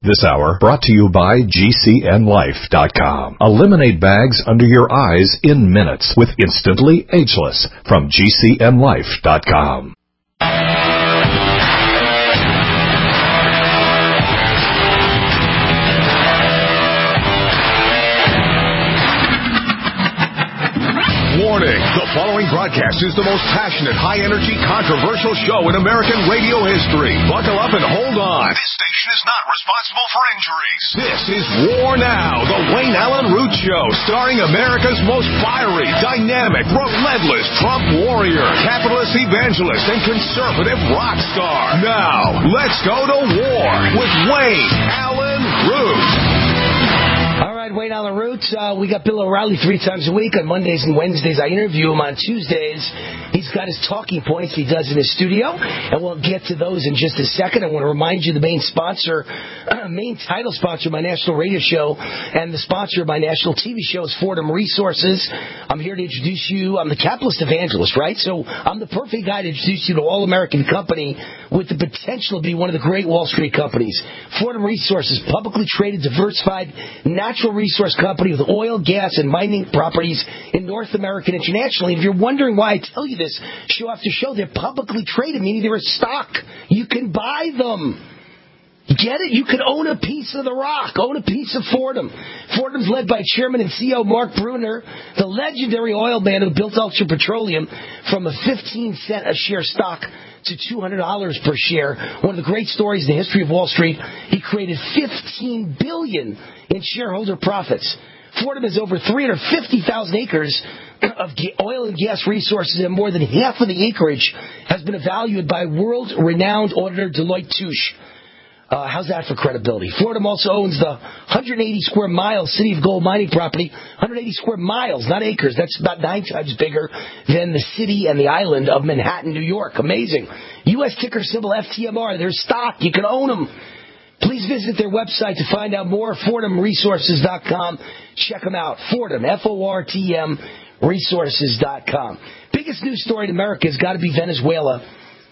This hour brought to you by GCNLife.com. Eliminate bags under your eyes in minutes with Instantly Ageless from GCNLife.com. Warning, the following broadcast is the most passionate, high-energy, controversial show in American radio history. Buckle up and hold on. This station is not responsible for injuries. This is War Now, the Wayne Allen Root Show, starring America's most fiery, dynamic, relentless Trump warrior, capitalist evangelist, and conservative rock star. Now, let's go to war with Wayne Allen Root. All right, Wayne Allen Root. We got Bill O'Reilly 3 times a week on Mondays and Wednesdays. I interview him on Tuesdays. He's got his talking points he does in his studio, and we'll get to those in just a second. I want to remind you the main title sponsor of my national radio show and the sponsor of my national TV show is Fordham Resources. I'm here to introduce you. I'm the capitalist evangelist, right? So I'm the perfect guy to introduce you to an all-American company with the potential to be one of the great Wall Street companies. Fordham Resources, publicly traded, diversified, natural resource company with oil, gas, and mining properties in North America and internationally. If you're wondering why I tell you this show after show, they're publicly traded, meaning they're a stock. You can buy them. Get it? You could own a piece of the rock, own a piece of Fordham. Fordham's led by Chairman and CEO Mark Brunner, the legendary oil man who built Ultra Petroleum from a 15-cent a share stock to $200 per share. One of the great stories in the history of Wall Street. He created $15 billion in shareholder profits. Fordham has over 350,000 acres of oil and gas resources, and more than half of the acreage has been evaluated by world-renowned auditor Deloitte Touche. How's that for credibility? Fordham also owns the 180 square mile City of Gold mining property. 180 square miles, not acres. That's about 9 times bigger than the city and the island of Manhattan, New York. Amazing. U.S. ticker symbol FTMR. Their stock. You can own them. Please visit their website to find out more. FordhamResources.com. Check them out. Fordham, F-O-R-T-M, Resources.com. Biggest news story in America has got to be Venezuela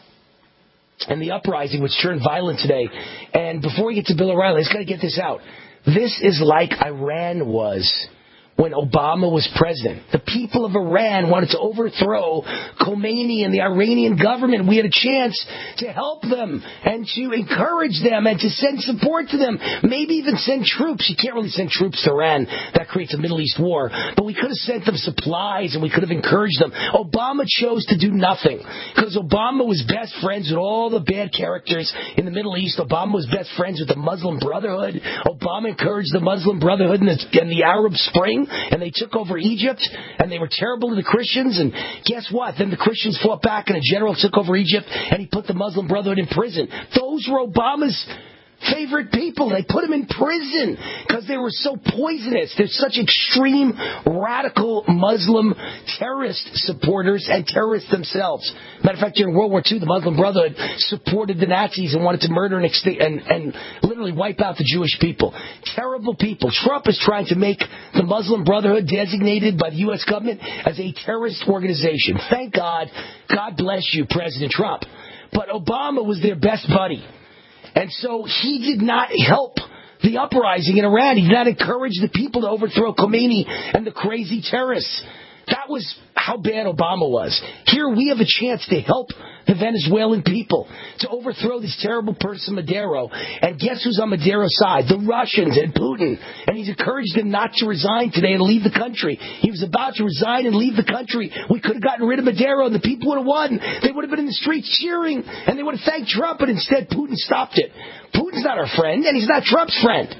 and the uprising, which turned violent today. And before we get to Bill O'Reilly, let's got to get this out. This is like Iran was when Obama was president. The people of Iran wanted to overthrow Khomeini and the Iranian government. We had a chance to help them and to encourage them and to send support to them. Maybe even send troops. You can't really send troops to Iran. That creates a Middle East war. But we could have sent them supplies and we could have encouraged them. Obama chose to do nothing because Obama was best friends with all the bad characters in the Middle East. Obama was best friends with the Muslim Brotherhood. Obama encouraged the Muslim Brotherhood in the Arab Spring. And they took over Egypt, and they were terrible to the Christians, and guess what? Then the Christians fought back, and a general took over Egypt, and he put the Muslim Brotherhood in prison. Those were Obama's favorite people. They put them in prison because they were so poisonous. They're such extreme, radical Muslim terrorist supporters and terrorists themselves. Matter of fact, during World War II, the Muslim Brotherhood supported the Nazis and wanted to murder and literally wipe out the Jewish people. Terrible people. Trump is trying to make the Muslim Brotherhood designated by the U.S. government as a terrorist organization. Thank God. God bless you, President Trump. But Obama was their best buddy. And so he did not help the uprising in Iran. He did not encourage the people to overthrow Khomeini and the crazy terrorists. That was how bad Obama was. Here we have a chance to help the Venezuelan people to overthrow this terrible person, Maduro. And guess who's on Maduro's side? The Russians and Putin. And he's encouraged them not to resign today and leave the country. He was about to resign and leave the country. We could have gotten rid of Maduro and the people would have won. They would have been in the streets cheering and they would have thanked Trump, but instead Putin stopped it. Putin's not our friend and he's not Trump's friend.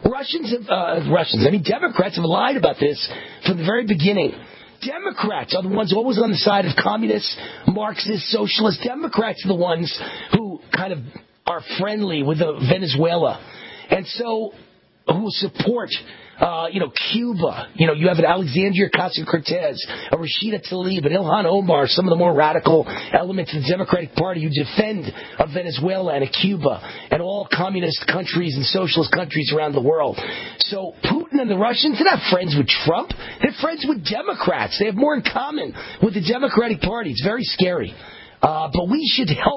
Democrats have lied about this from the very beginning. Democrats are the ones always on the side of communists, Marxists, socialists. Democrats are the ones who kind of are friendly with Venezuela. And so who support, Cuba. You have an Alexandria Ocasio-Cortez, a Rashida Tlaib, an Ilhan Omar, some of the more radical elements of the Democratic Party who defend of Venezuela and Cuba and all communist countries and socialist countries around the world. So Putin and the Russians, they're not friends with Trump. They're friends with Democrats. They have more in common with the Democratic Party. It's very scary. But we should help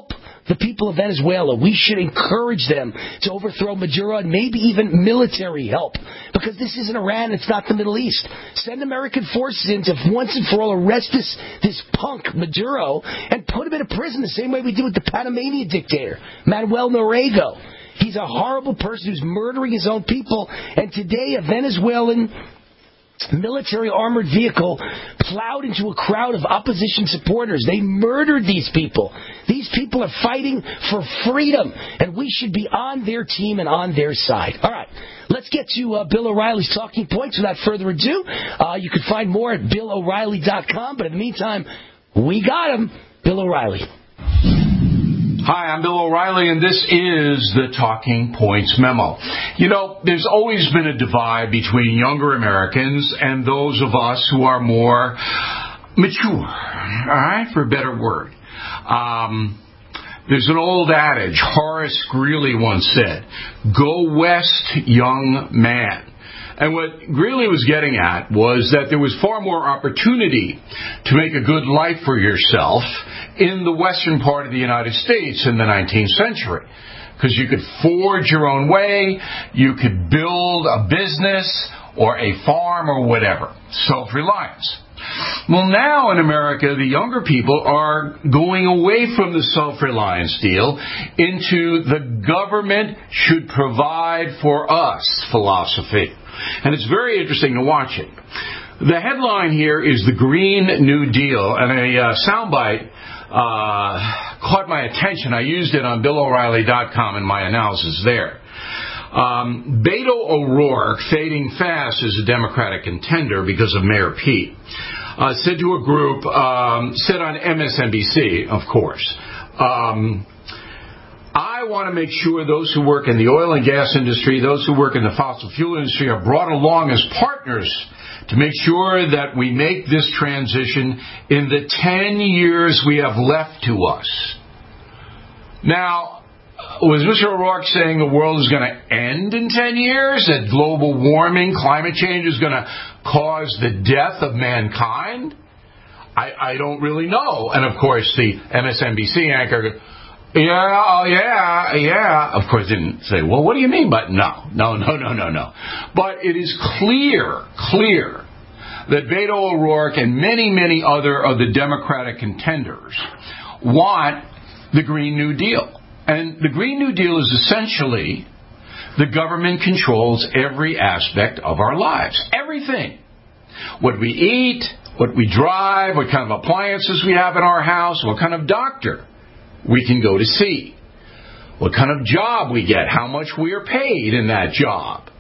the people of Venezuela. We should encourage them to overthrow Maduro and maybe even military help. Because this isn't Iran, it's not the Middle East. Send American forces in to once and for all arrest this punk Maduro and put him in a prison the same way we did with the Panamanian dictator, Manuel Noriega. He's a horrible person who's murdering his own people. And today a Venezuelan military armored vehicle plowed into a crowd of opposition supporters. They murdered these people. These people are fighting for freedom, and we should be on their team and on their side. All right, let's get to Bill O'Reilly's talking points. Without further ado, you can find more at BillO'Reilly.com. But in the meantime, we got him, Bill O'Reilly. Hi, I'm Bill O'Reilly, and this is the Talking Points Memo. You know, there's always been a divide between younger Americans and those of us who are more mature, all right, for a better word. There's an old adage, Horace Greeley once said, "Go west, young man." And what Greeley was getting at was that there was far more opportunity to make a good life for yourself in the western part of the United States in the 19th century. Because you could forge your own way, you could build a business or a farm or whatever. Self-reliance. Well, now in America, the younger people are going away from the self-reliance deal into the government should provide for us philosophy. And it's very interesting to watch it. The headline here is the Green New Deal, and a soundbite caught my attention. I used it on BillO'Reilly.com in my analysis there. Beto O'Rourke, fading fast as a Democratic contender because of Mayor Pete, said to a group, said on MSNBC, of course, I want to make sure those who work in the oil and gas industry, those who work in the fossil fuel industry are brought along as partners to make sure that we make this transition in the 10 years we have left to us. Now, was Mr. O'Rourke saying the world is going to end in 10 years? That global warming, climate change is going to cause the death of mankind? I don't really know. And, of course, the MSNBC anchor, yeah. Of course, didn't say, well, what do you mean? But no. But it is clear that Beto O'Rourke and many, many other of the Democratic contenders want the Green New Deal. And the Green New Deal is essentially the government controls every aspect of our lives. Everything. What we eat, what we drive, what kind of appliances we have in our house, what kind of doctor we can go to see, what kind of job we get, how much we are paid in that job.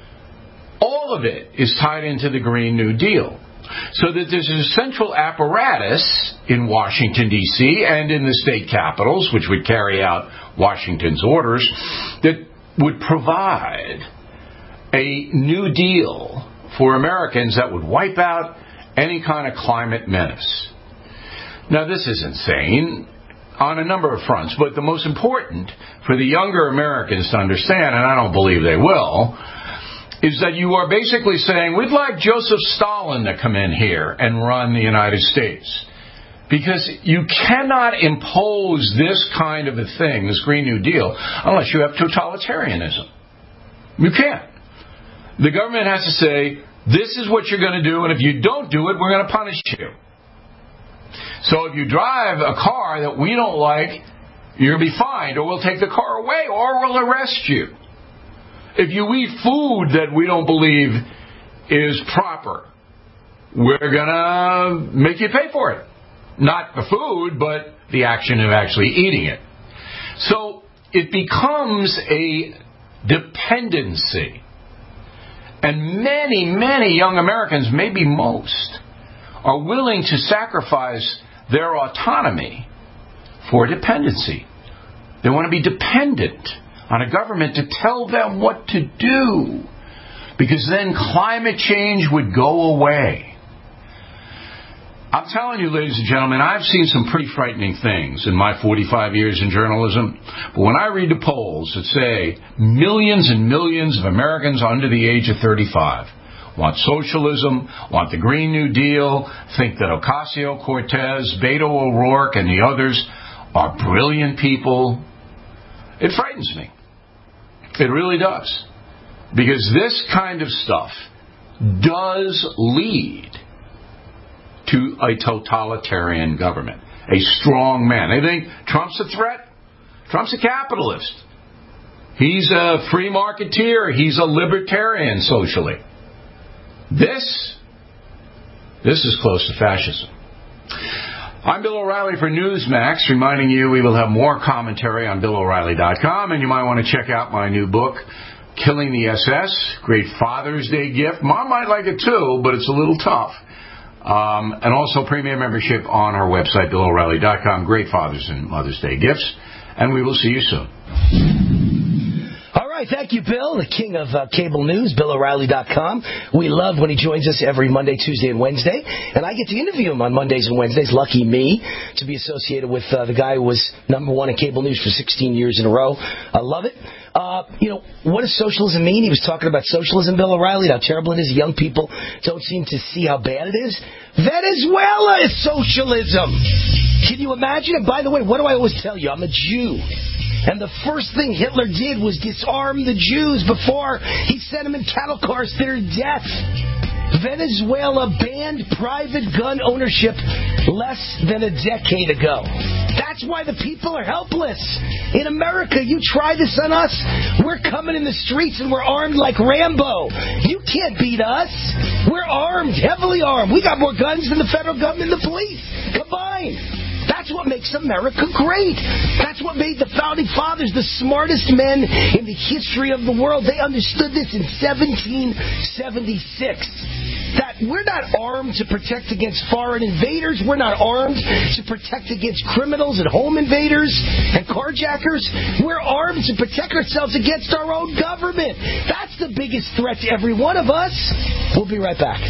All of it is tied into the Green New Deal. So that there's a central apparatus in Washington, D.C., and in the state capitals, which would carry out Washington's orders, that would provide a new deal for Americans that would wipe out any kind of climate menace. Now, this is insane on a number of fronts, but the most important for the younger Americans to understand, and I don't believe they will, is that you are basically saying, we'd like Joseph Stalin to come in here and run the United States. Because you cannot impose this kind of a thing, this Green New Deal, unless you have totalitarianism. You can't. The government has to say, this is what you're going to do, and if you don't do it, we're going to punish you. So if you drive a car that we don't like, you're going to be fined, or we'll take the car away, or we'll arrest you. If you eat food that we don't believe is proper, we're going to make you pay for it. Not the food, but the action of actually eating it. So it becomes a dependency. And many, many young Americans, maybe most, are willing to sacrifice their autonomy for dependency. They want to be dependent on a government to tell them what to do, because then climate change would go away. I'm telling you, ladies and gentlemen, I've seen some pretty frightening things in my 45 years in journalism. But when I read the polls that say millions and millions of Americans under the age of 35 want socialism, want the Green New Deal, think that Ocasio-Cortez, Beto O'Rourke, and the others are brilliant people. It frightens me. It really does. Because this kind of stuff does lead to a totalitarian government. A strong man. They think Trump's a threat. Trump's a capitalist. He's a free marketeer. He's a libertarian socially. This is close to fascism. I'm Bill O'Reilly for Newsmax, reminding you we will have more commentary on BillO'Reilly.com, and you might want to check out my new book, Killing the SS, great Father's Day gift. Mom might like it too, but it's a little tough. And also premium membership on our website, BillO'Reilly.com, great Father's and Mother's Day gifts, and we will see you soon. All right, thank you, Bill, the king of cable news, BillO'Reilly.com. We love when he joins us every Monday, Tuesday, and Wednesday. And I get to interview him on Mondays and Wednesdays. Lucky me to be associated with the guy who was number one in cable news for 16 years in a row. I love it. What does socialism mean? He was talking about socialism, Bill O'Reilly, how terrible it is. Young people don't seem to see how bad it is. Venezuela is socialism. Can you imagine? And by the way, what do I always tell you? I'm a Jew. And the first thing Hitler did was disarm the Jews before he sent them in cattle cars to their death. Venezuela banned private gun ownership less than a decade ago. That's why the people are helpless. In America, you try this on us, we're coming in the streets and we're armed like Rambo. You can't beat us. We're armed, heavily armed. We got more guns than the federal government and the police combined. That's what makes America great. That's what made the Founding Fathers the smartest men in the history of the world. They understood this in 1776. That we're not armed to protect against foreign invaders. We're not armed to protect against criminals and home invaders and carjackers. We're armed to protect ourselves against our own government. That's the biggest threat to every one of us. We'll be right back.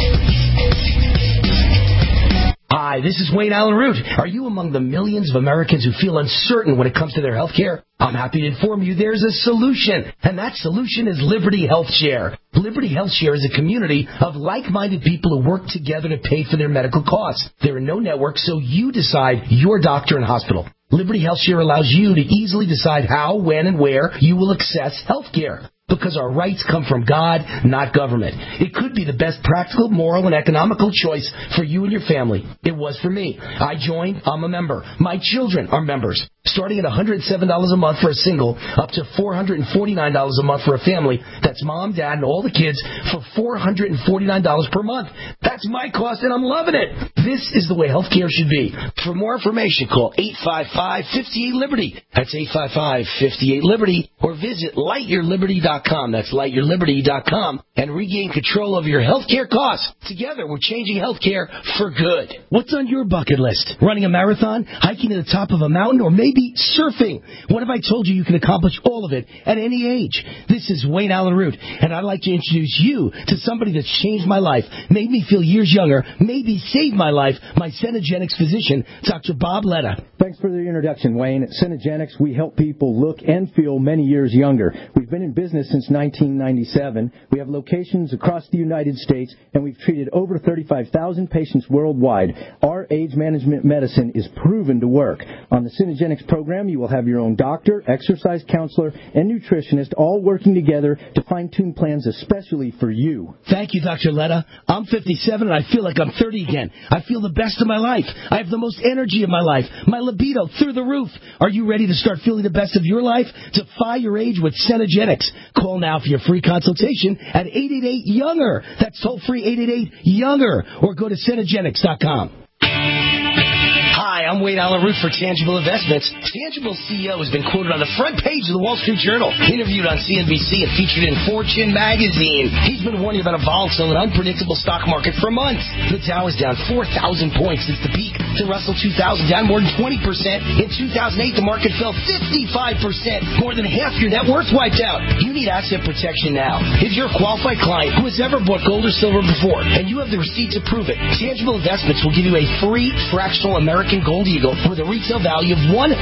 Hi, this is Wayne Allen Root. Are you among the millions of Americans who feel uncertain when it comes to their health care? I'm happy to inform you there's a solution, and that solution is Liberty Health Share. Liberty Health Share is a community of like-minded people who work together to pay for their medical costs. There are no networks, so you decide your doctor and hospital. Liberty Health Share allows you to easily decide how, when, and where you will access health care. Because our rights come from God, not government. It could be the best practical, moral, and economical choice for you and your family. It was for me. I joined. I'm a member. My children are members. Starting at $107 a month for a single, up to $449 a month for a family. That's mom, dad, and all the kids for $449 per month. That's my cost, and I'm loving it. This is the way healthcare should be. For more information, call 855-58-LIBERTY. That's 855-58-LIBERTY. Or visit lightyourliberty.com. That's lightyourliberty.com. And regain control over your healthcare costs. Together, we're changing healthcare for good. What's on your bucket list? Running a marathon? Hiking to the top of a mountain? Or maybe surfing? What if I told you you can accomplish all of it at any age? This is Wayne Allen Root, and I'd like to introduce you to somebody that's changed my life, made me feel years younger, maybe saved my life, my Cenegenics physician, Dr. Bob Letta. Thanks for the introduction, Wayne. At Cenegenics, we help people look and feel many years younger. We've been in business since 1997. We have locations across the United States, and we've treated over 35,000 patients worldwide. Our age management medicine is proven to work. On the Cenegenics program, you will have your own doctor, exercise counselor, and nutritionist all working together to fine-tune plans especially for you. Thank you, Dr. Letta. I'm 57 and I feel like I'm 30 again. I feel the best of my life. I have the most energy of my life. My libido through the roof. Are you ready to start feeling the best of your life? Defy your age with Cenegenics. Call now for your free consultation at 888-YOUNGER. That's toll-free 888-YOUNGER. Or go to Cenegenics.com. Hi, I'm Wayne Allen Root for Tangible Investments. Tangible CEO has been quoted on the front page of the Wall Street Journal, interviewed on CNBC, and featured in Fortune magazine. He's been warning about a volatile and unpredictable stock market for months. The Dow is down 4,000 points since the peak. The Russell 2000 down more than 20%. In 2008, the market fell 55%. More than half your net worth wiped out. You need asset protection now. If you're a qualified client who has ever bought gold or silver before, and you have the receipts to prove it, Tangible Investments will give you a free fractional American Gold Eagle with a retail value of $199.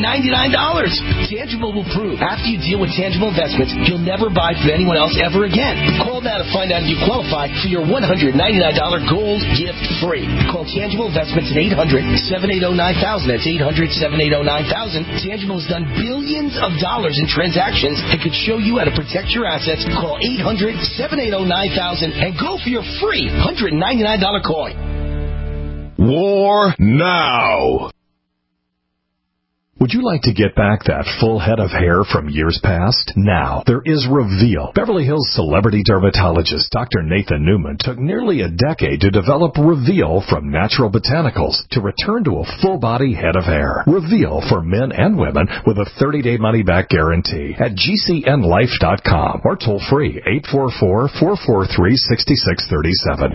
Tangible will prove after you deal with Tangible Investments, you'll never buy from anyone else ever again. Call now to find out if you qualify for your $199 gold gift free. Call Tangible Investments at 800-780-9000. That's 800-780-9000. Tangible has done billions of dollars in transactions and could show you how to protect your assets. Call 800-780-9000 and go for your free $199 coin. War now. Would you like to get back that full head of hair from years past? Now, there is Reveal. Beverly Hills celebrity dermatologist Dr. Nathan Newman took nearly a decade to develop Reveal from natural botanicals to return to a full-body head of hair. Reveal for men and women with a 30-day money-back guarantee at GCNlife.com or toll free 844-443-6637.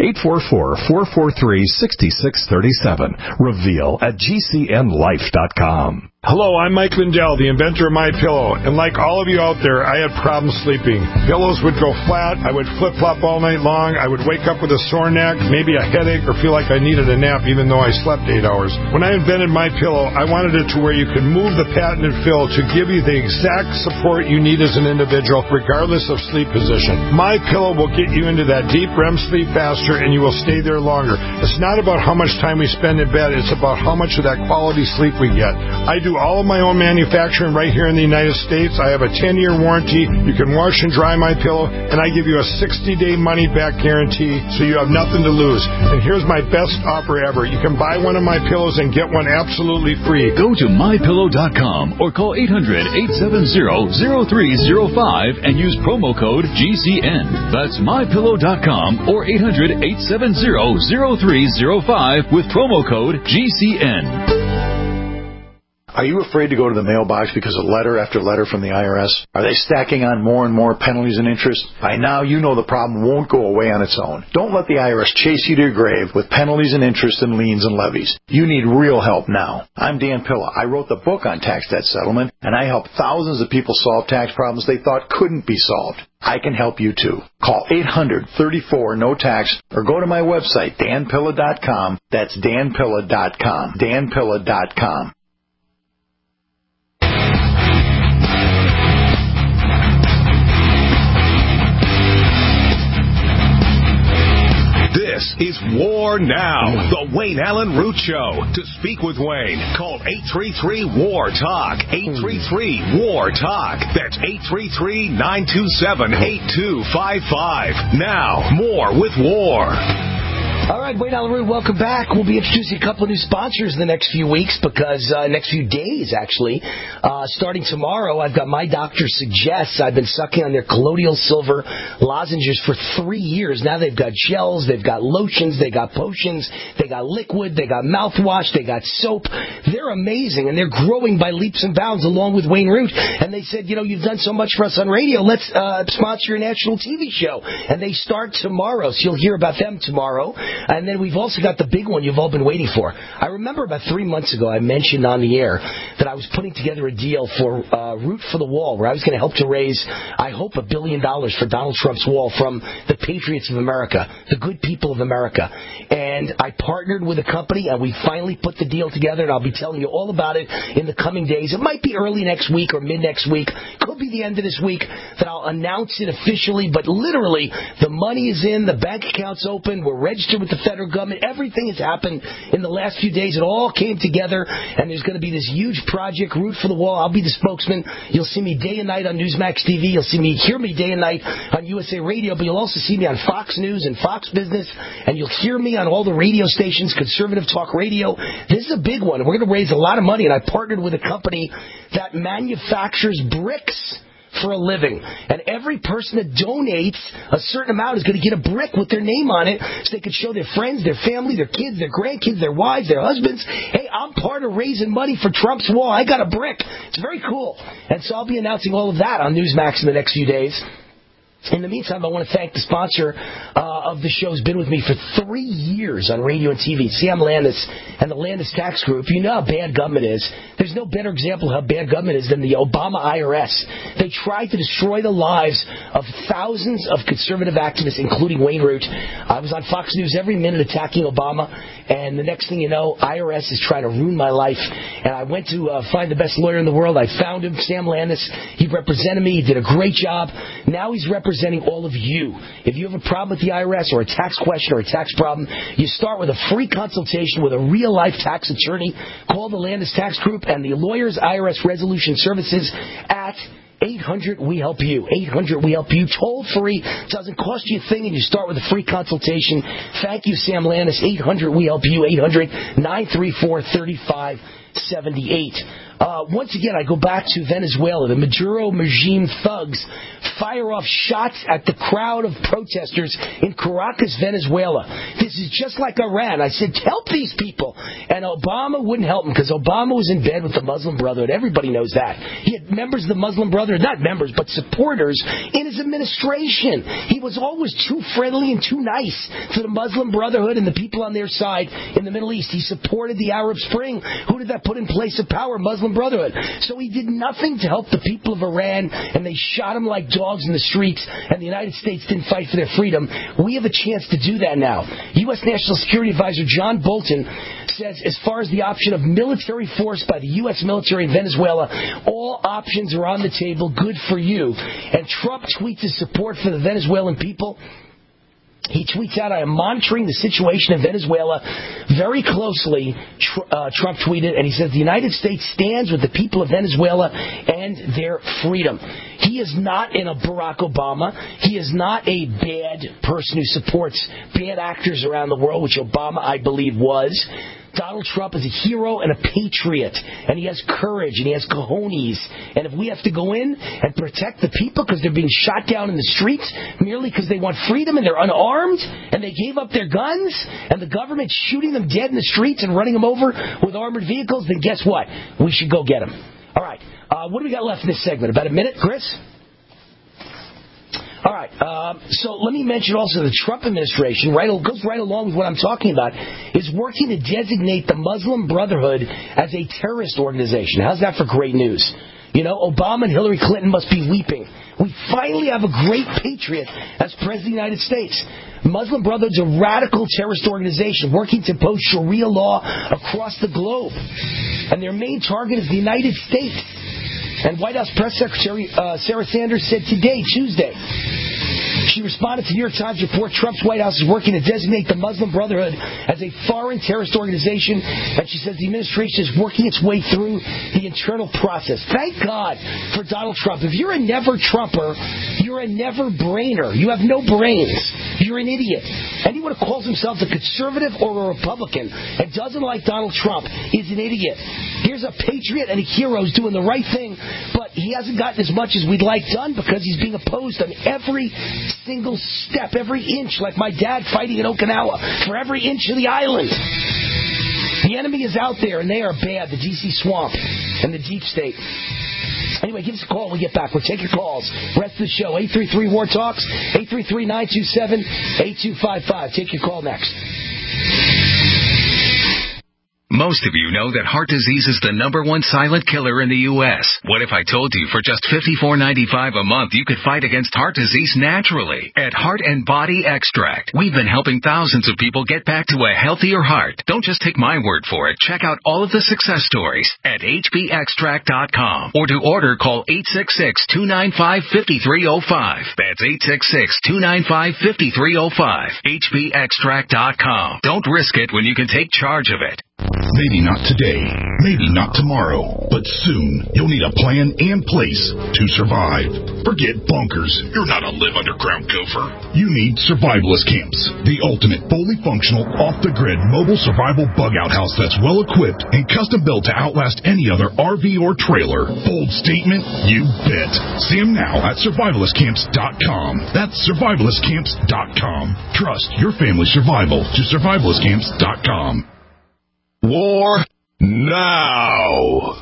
844-443-6637. Reveal at GCNlife.com. Hello, I'm Mike Lindell, the inventor of MyPillow, and like all of you out there, I had problems sleeping. Pillows would go flat, I would flip-flop all night long, I would wake up with a sore neck, maybe a headache, or feel like I needed a nap even though I slept 8 hours. When I invented MyPillow, I wanted it to where you could move the patented fill to give you the exact support you need as an individual, regardless of sleep position. MyPillow will get you into that deep REM sleep faster, and you will stay there longer. It's not about how much time we spend in bed, it's about how much of that quality sleep we get. I do all of my own manufacturing right here in the United States. I have a 10-year warranty. You can wash and dry my pillow, and I give you a 60-day money-back guarantee, so you have nothing to lose. And here's my best offer ever. You can buy one of my pillows and get one absolutely free. Go to MyPillow.com or call 800-870-0305 and use promo code GCN. That's MyPillow.com or 800-870-0305 with promo code GCN. Are you afraid to go to the mailbox because of letter after letter from the IRS? Are they stacking on more and more penalties and interest? By now, you know the problem won't go away on its own. Don't let the IRS chase you to your grave with penalties and interest and liens and levies. You need real help now. I'm Dan Pilla. I wrote the book on tax debt settlement, and I help thousands of people solve tax problems they thought couldn't be solved. I can help you too. Call 800-34-NO-TAX or go to my website, danpilla.com. That's danpilla.com. danpilla.com. This is War Now, the Wayne Allen Root Show. To speak with Wayne, call 833-WAR-TALK, 833-WAR-TALK. That's 833-927-8255. Now, more with War. All right, Wayne Allen Root, welcome back. We'll be introducing a couple of new sponsors in the next few weeks because next few days, actually. Starting tomorrow, I've got My Doctor Suggests. I've been sucking on their colloidal silver lozenges for 3 years. Now they've got gels, they've got lotions, they got potions, they got liquid, they got mouthwash, they got soap. They're amazing, and they're growing by leaps and bounds along with Wayne Root. And they said, you know, you've done so much for us on radio, let's sponsor your national TV show. And they start tomorrow, so you'll hear about them tomorrow. And then we've also got the big one you've all been waiting for. I remember about 3 months ago I mentioned on the air that I was putting together a deal for Root for the Wall, where I was going to help to raise, I hope, $1 billion for Donald Trump's wall from the patriots of America, the good people of America. And I partnered with a company, and we finally put the deal together, and I'll be telling you all about it in the coming days. It might be early next week or mid next week. Could be the end of this week that I'll announce it officially, but literally the money is in, the bank account's open, we're registered with the federal government. Everything has happened in the last few days. It all came together, and there's going to be this huge project, Root for the Wall. I'll be the spokesman. You'll see me day and night on Newsmax TV. You'll hear me day and night on USA Radio, but you'll also see me on Fox News and Fox Business, and you'll hear me on all the radio stations, conservative talk radio. This is a big one. We're going to raise a lot of money, and I partnered with a company that manufactures bricks for a living. And every person that donates a certain amount is going to get a brick with their name on it so they can show their friends, their family, their kids, their grandkids, their wives, their husbands, hey, I'm part of raising money for Trump's wall. I got a brick. It's very cool. And so I'll be announcing all of that on Newsmax in the next few days. In the meantime, I want to thank the sponsor of the show, who's been with me for 3 years on radio and TV, Sam Landis and the Landis Tax Group. You know how bad government is. There's no better example of how bad government is than the Obama IRS. They tried to destroy the lives of thousands of conservative activists, including Wayne Root. I was on Fox News every minute attacking Obama, and the next thing you know, IRS is trying to ruin my life. And I went to find the best lawyer in the world. I found him, Sam Landis. He represented me. He did a great job. Now he's representing all of you. If you have a problem with the IRS, IRS or a tax question or a tax problem, you start with a free consultation with a real-life tax attorney. Call the Landis Tax Group and the Lawyers IRS Resolution Services at 800-WE-HELP-YOU. 800-WE-HELP-YOU. Toll free. Doesn't cost you a thing, and you start with a free consultation. Thank you, Sam Landis. 800-WE-HELP-YOU. 800-934-3578. Once again, I go back to Venezuela. The Maduro regime thugs fire off shots at the crowd of protesters in Caracas, Venezuela. This is just like Iran. I said, help these people. And Obama wouldn't help them because Obama was in bed with the Muslim Brotherhood. Everybody knows that. He had members of the Muslim Brotherhood, not members, but supporters in his administration. He was always too friendly and too nice to the Muslim Brotherhood and the people on their side in the Middle East. He supported the Arab Spring. Who did that put in place of power? Muslim Brotherhood. So he did nothing to help the people of Iran, and they shot him like dogs in the streets, and the United States didn't fight for their freedom. We have a chance to do that now. U.S. National Security Advisor John Bolton says as far as the option of military force by the U.S. military in Venezuela, all options are on the table. Good for you. And Trump tweets his support for the Venezuelan people. He tweets out, I am monitoring the situation in Venezuela very closely, Trump tweeted, and he says the United States stands with the people of Venezuela and their freedom. He is not in a Barack Obama. He is not a bad person who supports bad actors around the world, which Obama, I believe, was. Donald Trump is a hero and a patriot, and he has courage, and he has cojones. And if we have to go in and protect the people because they're being shot down in the streets merely because they want freedom and they're unarmed and they gave up their guns and the government's shooting them dead in the streets and running them over with armored vehicles, then guess what? We should go get them. All right. What do we got left in this segment? About a minute, Chris? All right, so let me mention also the Trump administration, goes right along with what I'm talking about, is working to designate the Muslim Brotherhood as a terrorist organization. How's that for great news? You know, Obama and Hillary Clinton must be weeping. We finally have a great patriot as President of the United States. Muslim Brotherhood is a radical terrorist organization working to impose Sharia law across the globe. And their main target is the United States. And White House Press Secretary Sarah Sanders said today, Tuesday, she responded to New York Times report Trump's White House is working to designate the Muslim Brotherhood as a foreign terrorist organization, and she says the administration is working its way through the internal process. Thank God for Donald Trump. If you're a never-Trumper, you're a never-brainer. You have no brains. You're an idiot. Anyone who calls himself a conservative or a Republican and doesn't like Donald Trump is an idiot. Here's a patriot and a hero who's doing the right thing, but he hasn't gotten as much as we'd like done because he's being opposed on every single step, every inch, like my dad fighting in Okinawa for every inch of the island. The enemy is out there, and they are bad, the D.C. swamp and the deep state. Anyway, give us a call when we get back. We'll take your calls. Rest of the show, 833-WAR-TALKS, 833-927-8255. Take your call next. Most of you know that heart disease is the #1 silent killer in the U.S. What if I told you for just $54.95 a month you could fight against heart disease naturally? At Heart and Body Extract, we've been helping thousands of people get back to a healthier heart. Don't just take my word for it. Check out all of the success stories at hbextract.com. Or to order, call 866-295-5305. That's 866-295-5305. hbextract.com. Don't risk it when you can take charge of it. Maybe not today, maybe not tomorrow, but soon you'll need a plan and place to survive. Forget bunkers. You're not a live underground gopher. You need survivalist camps, the ultimate fully functional, off-the-grid mobile survival bug-out house that's well-equipped and custom-built to outlast any other RV or trailer. Bold statement? You bet. See them now at survivalistcamps.com. That's survivalistcamps.com. Trust your family's survival to survivalistcamps.com. War now.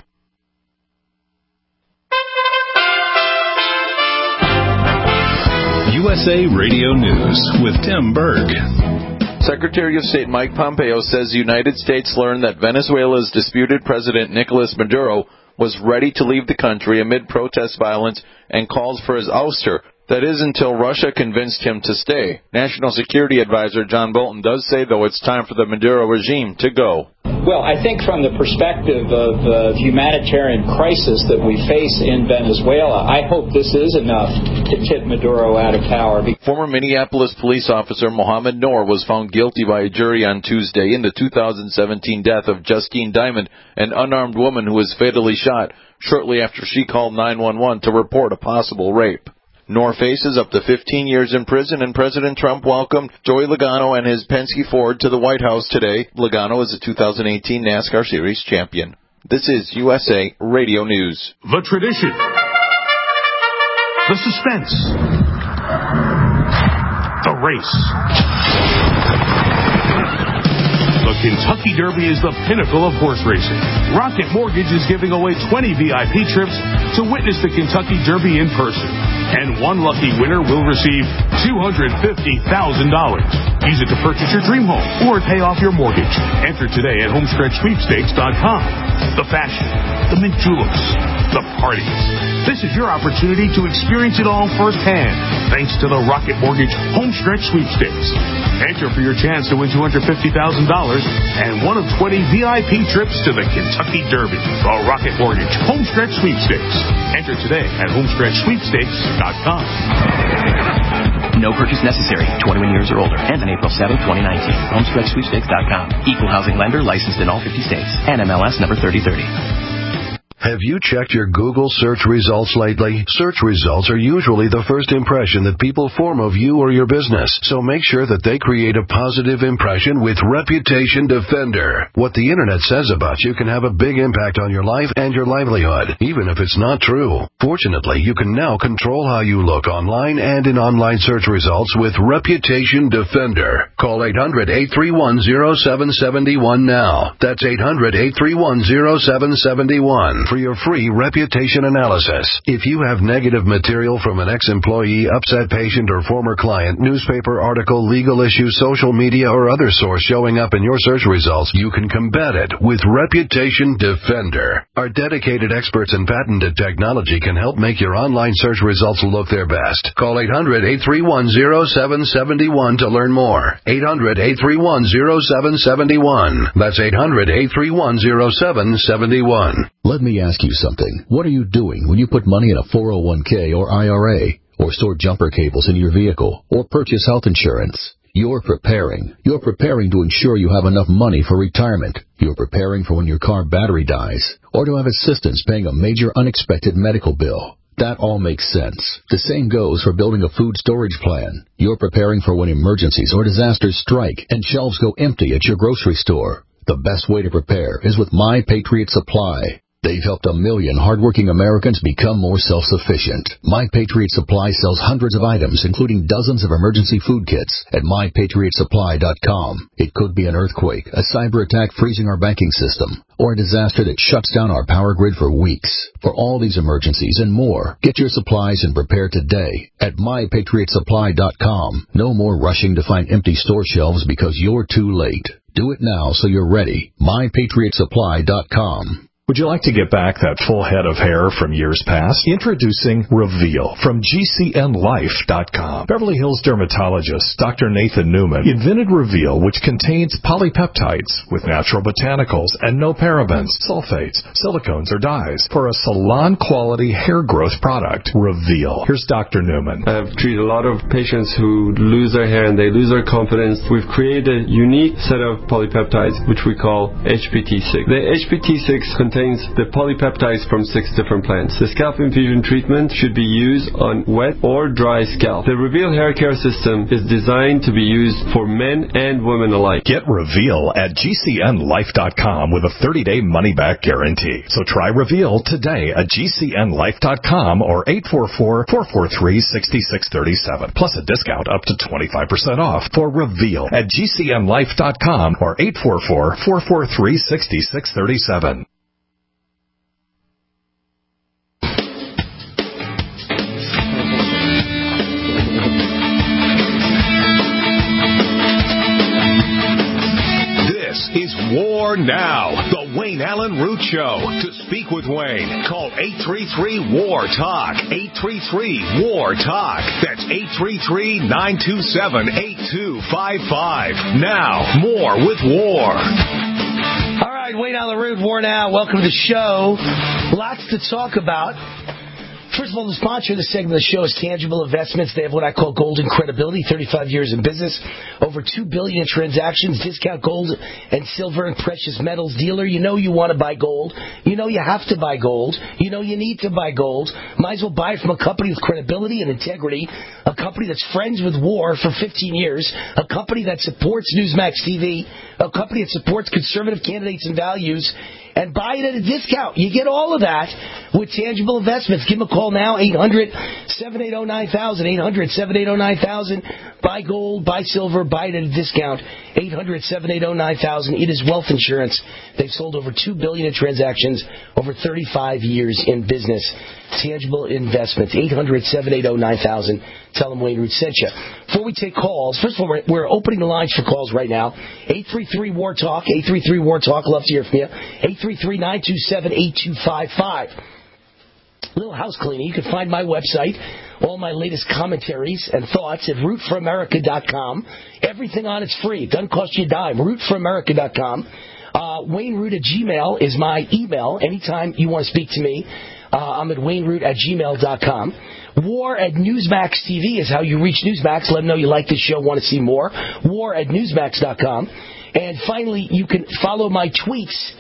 USA Radio News with Tim Berg. Secretary of State Mike Pompeo says the United States learned that Venezuela's disputed President Nicolas Maduro was ready to leave the country amid protest violence and calls for his ouster. That is until Russia convinced him to stay. National Security Advisor John Bolton does say, though, it's time for the Maduro regime to go. Well, I think from the perspective of humanitarian crisis that we face in Venezuela, I hope this is enough to tip Maduro out of power. Former Minneapolis police officer Mohammed Noor was found guilty by a jury on Tuesday in the 2017 death of Justine Diamond, an unarmed woman who was fatally shot shortly after she called 911 to report a possible rape. Noor faces up to 15 years in prison, and President Trump welcomed Joey Logano and his Penske Ford to the White House today. Logano is a 2018 NASCAR Series champion. This is USA Radio News. The tradition. The suspense. The race. The Kentucky Derby is the pinnacle of horse racing. Rocket Mortgage is giving away 20 VIP trips to witness the Kentucky Derby in person. And one lucky winner will receive $250,000. Use it to purchase your dream home or pay off your mortgage. Enter today at homestretchsweepstakes.com. The fashion, the mint juleps, the parties. This is your opportunity to experience it all firsthand, thanks to the Rocket Mortgage Homestretch Sweepstakes. Enter for your chance to win $250,000 and one of 20 VIP trips to the Kentucky Derby. The Rocket Mortgage Homestretch Sweepstakes. Enter today at homestretchsweepstakes.com. No purchase necessary. 21 years or older. Ends on April 7, 2019. HomestretchSweepstakes.com. Equal housing lender licensed in all 50 states. NMLS number 3030. Have you checked your Google search results lately? Search results are usually the first impression that people form of you or your business, so make sure that they create a positive impression with Reputation Defender. What the internet says about you can have a big impact on your life and your livelihood, even if it's not true. Fortunately, you can now control how you look online and in online search results with Reputation Defender. Call 800-831-0771 now. That's 800-831-0771. For your free reputation analysis. If you have negative material from an ex-employee, upset patient, or former client, newspaper article, legal issue, social media, or other source showing up in your search results, you can combat it with Reputation Defender. Our dedicated experts in patented technology can help make your online search results look their best. Call 800-831-0771 to learn more. 800-831-0771. That's 800-831-0771. Let me ask you something. What are you doing when you put money in a 401k or IRA, or store jumper cables in your vehicle, or purchase health insurance? You're preparing. You're preparing to ensure you have enough money for retirement. You're preparing for when your car battery dies, or to have assistance paying a major unexpected medical bill. That all makes sense. The same goes for building a food storage plan. You're preparing for when emergencies or disasters strike and shelves go empty at your grocery store. The best way to prepare is with My Patriot Supply. They've helped 1 million hardworking Americans become more self-sufficient. My Patriot Supply sells hundreds of items, including dozens of emergency food kits at MyPatriotSupply.com. It could be an earthquake, a cyber attack freezing our banking system, or a disaster that shuts down our power grid for weeks. For all these emergencies and more, get your supplies and prepare today at MyPatriotSupply.com. No more rushing to find empty store shelves because you're too late. Do it now so you're ready. MyPatriotSupply.com. Would you like to get back that full head of hair from years past? Introducing Reveal from GCNLife.com. Beverly Hills dermatologist Dr. Nathan Newman invented Reveal, which contains polypeptides with natural botanicals and no parabens, sulfates, silicones, or dyes for a salon-quality hair growth product. Reveal. Here's Dr. Newman. I've treated a lot of patients who lose their hair and they lose their confidence. We've created a unique set of polypeptides, which we call HPT6. The HPT6 contains the polypeptides from 6 different plants. The scalp infusion treatment should be used on wet or dry scalp. The Reveal hair care system is designed to be used for men and women alike. Get Reveal at GCNLife.com with a 30-day money-back guarantee. So try Reveal today at GCNLife.com or 844-443-6637. Plus a discount up to 25% off for Reveal at GCNLife.com or 844-443-6637. Is War Now, the The Wayne Allen Root Show. To speak with Wayne, call 833-WAR-TALK. 833-WAR-TALK. That's 833-927-8255. Now, more with War. All right, Wayne Allen Root, War Now. Welcome to the show. Lots to talk about. First of all, the sponsor of the segment of the show is Tangible Investments. They have what I call golden credibility, 35 years in business, over 2 billion transactions, discount gold and silver and precious metals dealer. You know you want to buy gold. You know you have to buy gold. You know you need to buy gold. Might as well buy it from a company with credibility and integrity, a company that's friends with War for 15 years, a company that supports Newsmax TV, a company that supports conservative candidates and values, and buy it at a discount. You get all of that with Tangible Investments. Give them a call now, 800-780-9000, 800-780-9000. Buy gold, buy silver, buy it at a discount, 800-780-9000. It is wealth insurance. They've sold over 2 billion in transactions, over 35 years in business. Tangible Investments, 800-780-9000. Tell them Wayne Root sent you. Before we take calls, first of all, we're opening the lines for calls right now. 833-WAR-TALK, 833-WAR-TALK. Love to hear from you. 833-927-8255. A little house cleaning. You can find my website, all my latest commentaries and thoughts at rootforamerica.com. Everything on it's free. It doesn't cost you a dime. rootforamerica.com. WayneRoot@gmail is my email. Anytime you want to speak to me, I'm at WayneRoot@gmail.com. War@Newsmax TV is how you reach Newsmax. Let them know you like this show, want to see more. War@Newsmax.com. And finally, you can follow my tweets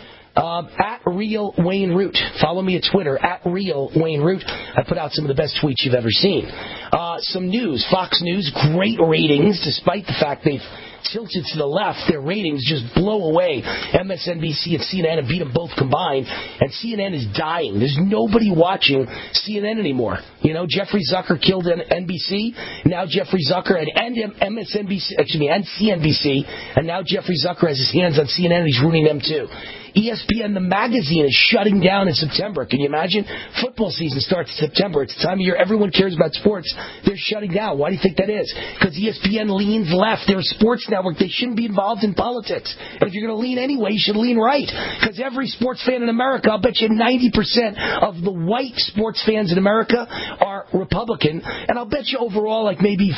at Real Wayne Root. Follow me at Twitter at Real Wayne Root. I put out some of the best tweets you've ever seen. Some news. Fox News, great ratings, despite the fact they've tilted to the left. Their ratings just blow away. MSNBC and CNN have beat them both combined, and CNN is dying. There's nobody watching CNN anymore. You know, Jeffrey Zucker killed NBC. Now Jeffrey Zucker and MSNBC, and CNBC, and now Jeffrey Zucker has his hands on CNN and he's ruining them too. ESPN, the magazine, is shutting down in September. Can you imagine? Football season starts in September. It's the time of year everyone cares about sports. They're shutting down. Why do you think that is? Because ESPN leans left. They're a sports network. They shouldn't be involved in politics. And if you're going to lean anyway, you should lean right. Because every sports fan in America, I'll bet you 90% of the white sports fans in America are Republican. And I'll bet you overall, like maybe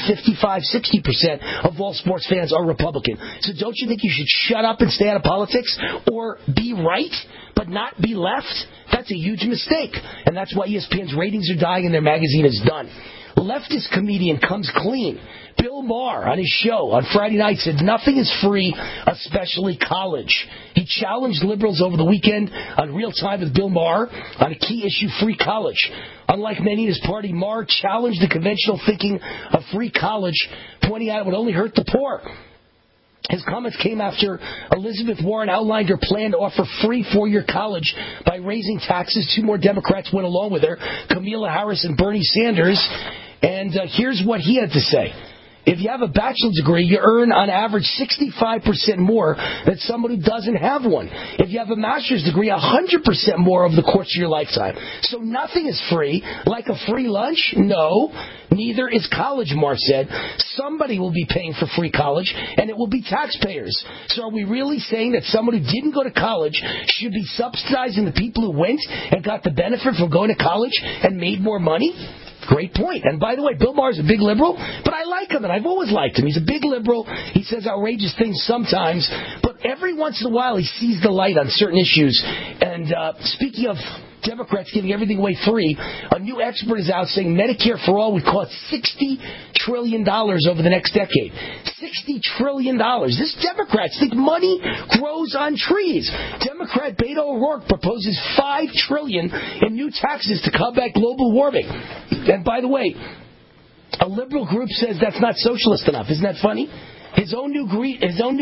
55-60% of all sports fans are Republican. So don't you think you should shut up and stay out of politics? Or be right, but not be left? That's a huge mistake. And that's why ESPN's ratings are dying and their magazine is done. Leftist comedian comes clean. Bill Maher on his show on Friday night said nothing is free, especially college. He challenged liberals over the weekend on Real Time with Bill Maher on a key issue, free college. Unlike many in his party, Maher challenged the conventional thinking of free college, pointing out it would only hurt the poor. His comments came after Elizabeth Warren outlined her plan to offer free 4-year college by raising taxes. 2 more Democrats went along with her, Kamala Harris and Bernie Sanders. And here's what he had to say. If you have a bachelor's degree, you earn on average 65% more than someone who doesn't have one. If you have a master's degree, 100% more over the course of your lifetime. So nothing is free. Like a free lunch? No. Neither is college, Maher said. Somebody will be paying for free college, and it will be taxpayers. So are we really saying that someone who didn't go to college should be subsidizing the people who went and got the benefit from going to college and made more money? Great point. And by the way, Bill Maher's a big liberal, but I like him, and I've always liked him. He's a big liberal. He says outrageous things sometimes, but every once in a while he sees the light on certain issues. And speaking of Democrats giving everything away free, a new expert is out saying Medicare for all would cost $60 trillion over the next decade. $60 trillion. This Democrats think money grows on trees. Democrat Beto O'Rourke proposes $5 trillion in new taxes to combat global warming. And by the way, a liberal group says that's not socialist enough. Isn't that funny? His own new green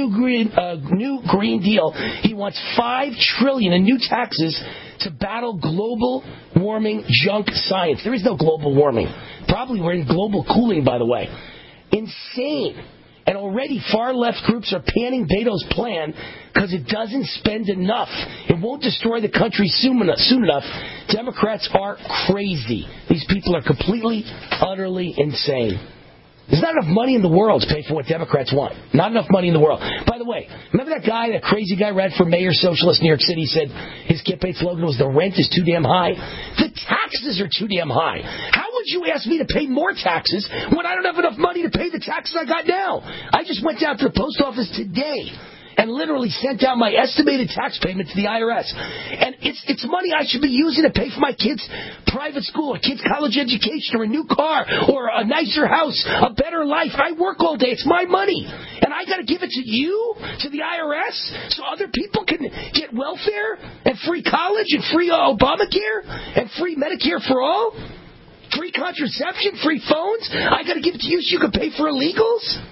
deal. He wants $5 trillion in new taxes to battle global warming junk science. There is no global warming. Probably we're in global cooling, by the way. Insane. And already far-left groups are panning Beto's plan because it doesn't spend enough. It won't destroy the country soon enough. Democrats are crazy. These people are completely, utterly insane. There's not enough money in the world to pay for what Democrats want. Not enough money in the world. By the way, remember that guy, that crazy guy ran for mayor, socialist New York City, said his campaign slogan was the rent is too damn high? The taxes are too damn high. How would you ask me to pay more taxes when I don't have enough money to pay the taxes I got now? I just went down to the post office today and literally sent out my estimated tax payment to the IRS. And it's money I should be using to pay for my kids' private school, a kid's college education, or a new car, or a nicer house, a better life. I work all day. It's my money. And I got to give it to you, to the IRS, so other people can get welfare and free college and free Obamacare and free Medicare for all? Free contraception, free phones? I got to give it to you so you can pay for illegals?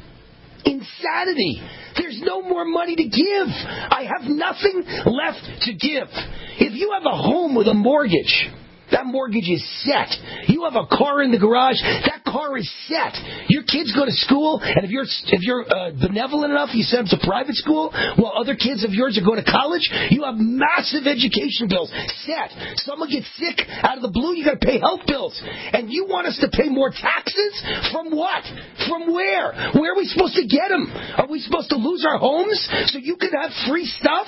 Insanity. There's no more money to give. I have nothing left to give. If you have a home with a mortgage, that mortgage is set. You have a car in the garage, that car is set. Your kids go to school, and if you're benevolent enough, you send them to private school, while other kids of yours are going to college, you have massive education bills set. Someone gets sick out of the blue, you got to pay health bills. And you want us to pay more taxes? From what? From where? Where are we supposed to get them? Are we supposed to lose our homes so you can have free stuff?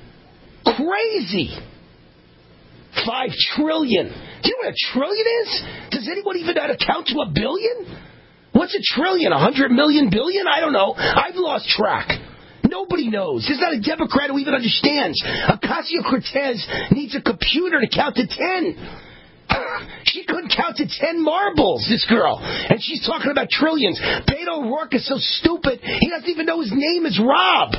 Crazy. $5 trillion. Do you know what a trillion is? Does anyone even know how to count to a billion? What's a trillion? 100 million billion? I don't know. I've lost track. Nobody knows. There's not a Democrat who even understands. Ocasio-Cortez needs a computer to count to 10. She couldn't count to 10 marbles, this girl. And she's talking about trillions. Beto O'Rourke is so stupid, he doesn't even know his name is Rob.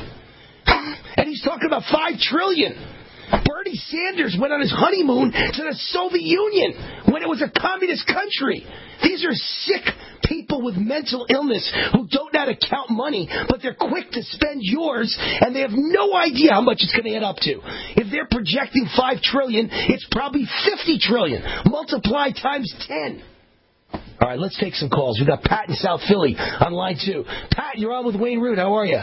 And he's talking about $5 trillion. Bernie Sanders went on his honeymoon to the Soviet Union when it was a communist country. These are sick people with mental illness who don't know how to count money, but they're quick to spend yours, and they have no idea how much it's going to add up to. If they're projecting $5 trillion, it's probably $50 trillion. Multiply times 10. All right, let's take some calls. We got Pat in South Philly on line 2. Pat, you're on with Wayne Root. How are you?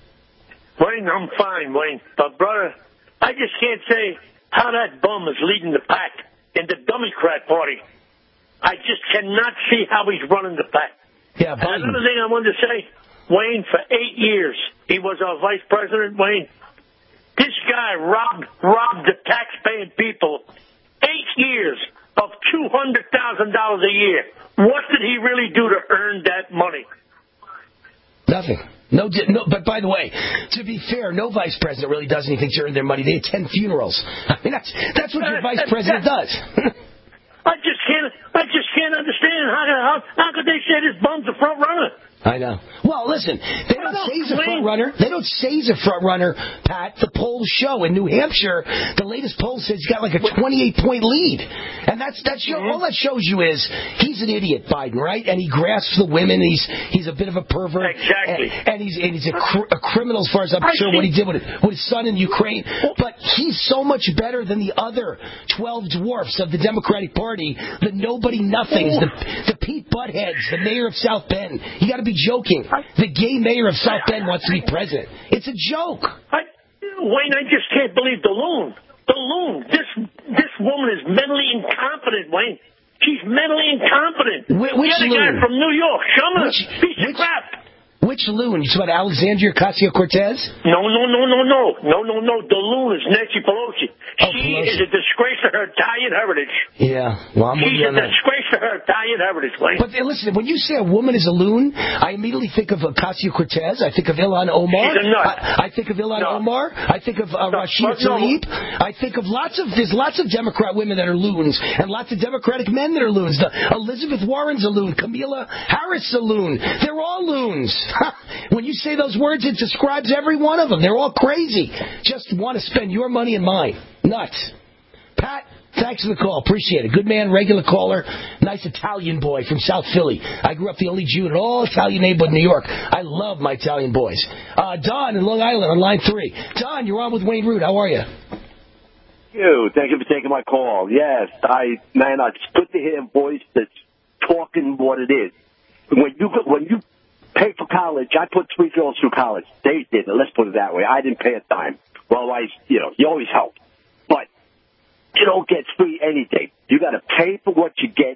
Wayne, I'm fine, Wayne. But, brother, I just can't say how that bum is leading the pack in the Democrat Party. I just cannot see how he's running the pack. Yeah, and another thing I wanted to say, Wayne, for 8 years, he was our vice president, Wayne. This guy robbed the taxpaying people 8 years of $200,000 a year. What did he really do to earn that money? Nothing. No, but by the way, to be fair, no vice president really does anything to earn their money. They attend funerals. I mean, that's what your vice president does. I just can't understand how could they say this bum's a front runner? I know. Well, listen, they don't say he's a front runner. They don't say he's a front runner, Pat. The polls show in New Hampshire, the latest poll says he's got like a 28-point lead, and all that shows you is he's an idiot, Biden, right? And he grasps the women. He's a bit of a pervert, exactly, and he's a criminal as far as I'm sure what he did with his son in Ukraine. But he's so much better than the other 12 dwarfs of the Democratic Party, the nobody nothings, the Pete Buttheads, the mayor of South Bend. You got to be joking. The gay mayor of South Bend wants to be president. It's a joke. Wayne, I just can't believe the loon. The loon. This woman is mentally incompetent, Wayne. She's mentally incompetent. Which loon? Guy from New York. Piece of crap. Which loon? You talking about Alexandria Ocasio-Cortez? No. The loon is Nancy Pelosi. She is a disgrace to her Italian heritage. Yeah, well, I'm She's a disgrace to her Italian heritage, Wayne. But listen, when you say a woman is a loon, I immediately think of Ocasio-Cortez. I think of Ilhan Omar. She's a nut. I think of Ilhan Omar. I think of Rashida Tlaib. I think of there's lots of Democrat women that are loons, and lots of Democratic men that are loons. Elizabeth Warren's a loon. Kamala Harris a loon. They're all loons. When you say those words, it describes every one of them. They're all crazy. Just want to spend your money and mine. Nuts. Pat, thanks for the call. Appreciate it. Good man, regular caller. Nice Italian boy from South Philly. I grew up the only Jew in an all-Italian neighborhood in New York. I love my Italian boys. Don in Long Island on line 3. Don, you're on with Wayne Root. How are you? Thank you for taking my call. Yes, it's good to hear a voice that's talking what it is. When you pay for college, I put 3 girls through college. They did it. Let's put it that way. I didn't pay a dime. Well, you always help. But you don't get free anything. You got to pay for what you get,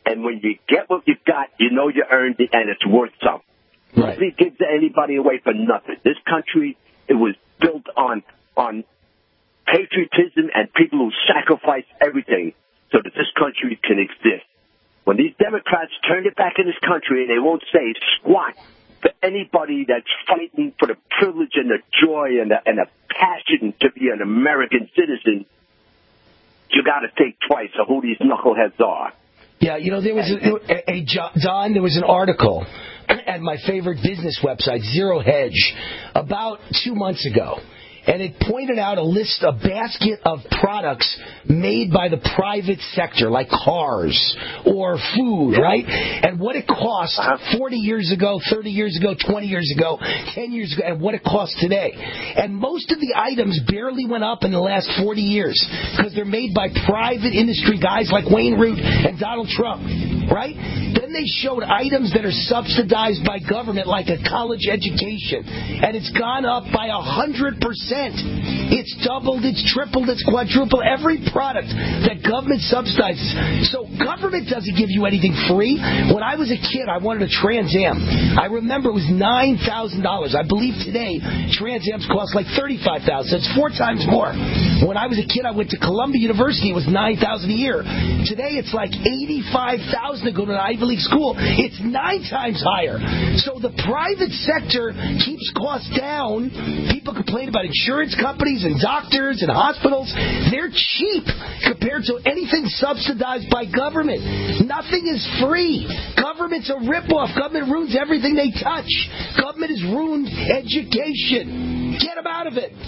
And when you get what you've got, you know you earned it, and it's worth something. Right. Nobody gives anybody away for nothing. This country, it was built on patriotism and people who sacrifice everything so that this country can exist. When these Democrats turn it back in this country, they won't say squat for anybody that's fighting for the privilege and the joy and the passion to be an American citizen. You got to think twice of who these knuckleheads are. Yeah, there was Don, there was an article at my favorite business website, Zero Hedge, about 2 months ago. And it pointed out a basket of products made by the private sector, like cars or food, right? And what it cost 40 years ago, 30 years ago, 20 years ago, 10 years ago, and what it costs today. And most of the items barely went up in the last 40 years because they're made by private industry guys like Wayne Root and Donald Trump, right? Then they showed items that are subsidized by government, like a college education, and it's gone up by 100%. It's doubled, it's tripled, it's quadrupled. Every product that government subsidizes. So government doesn't give you anything free. When I was a kid, I wanted a Trans Am. I remember it was $9,000. I believe today Trans Ams cost like $35,000. It's 4 times more. When I was a kid, I went to Columbia University. It was $9,000 a year. Today it's like $85,000 to go to an Ivy League school. It's 9 times higher. So the private sector keeps costs down. People complain about insurance companies and doctors and hospitals. They're cheap compared to anything subsidized by government. Nothing is free. Government's a ripoff. Government ruins everything they touch. Government has ruined education. Get them out of it.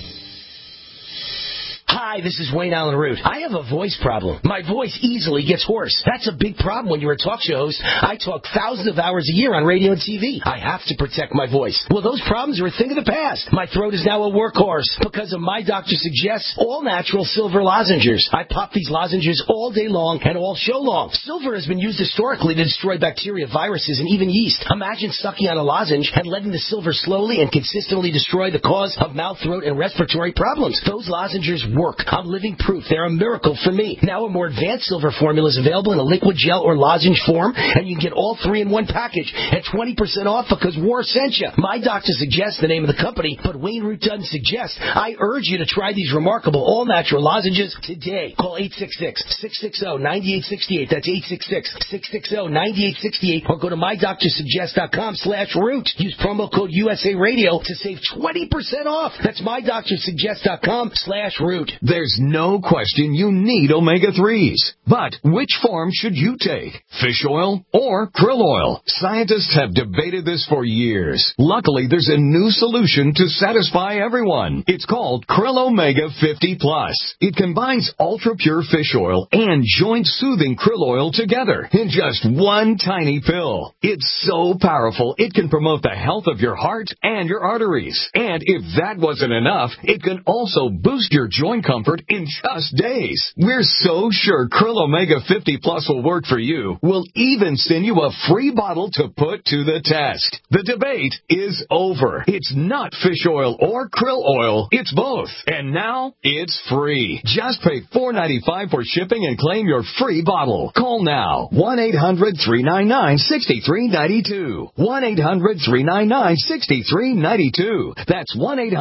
Hi, this is Wayne Allen Root. I have a voice problem. My voice easily gets hoarse. That's a big problem when you're a talk show host. I talk thousands of hours a year on radio and TV. I have to protect my voice. Well, those problems are a thing of the past. My throat is now a workhorse because of My Doctor Suggests all-natural silver lozenges. I pop these lozenges all day long and all show long. Silver has been used historically to destroy bacteria, viruses, and even yeast. Imagine sucking on a lozenge and letting the silver slowly and consistently destroy the cause of mouth, throat, and respiratory problems. Those lozenges work. I'm living proof. They're a miracle for me. Now a more advanced silver formula is available in a liquid gel or lozenge form, and you can get all 3 in one package at 20% off because War sent you. My Doctor Suggests the name of the company, but Wayne Root doesn't suggest. I urge you to try these remarkable all-natural lozenges today. Call 866-660-9868. That's 866-660-9868, or go to mydoctorsuggest.com/root. Use promo code USA Radio to save 20% off. That's mydoctorsuggest.com/root. There's no question you need omega-3s. But which form should you take? Fish oil or krill oil? Scientists have debated this for years. Luckily, there's a new solution to satisfy everyone. It's called Krill Omega 50 Plus. It combines ultra-pure fish oil and joint-soothing krill oil together in just one tiny pill. It's so powerful, it can promote the health of your heart and your arteries. And if that wasn't enough, it can also boost your joint comfort in just days. We're so sure Krill Omega 50 Plus will work for you. We'll even send you a free bottle to put to the test. The debate is over. It's not fish oil or krill oil. It's both. And now it's free. Just pay $4.95 for shipping and claim your free bottle. Call now. 1-800-399-6392. 1-800-399-6392. That's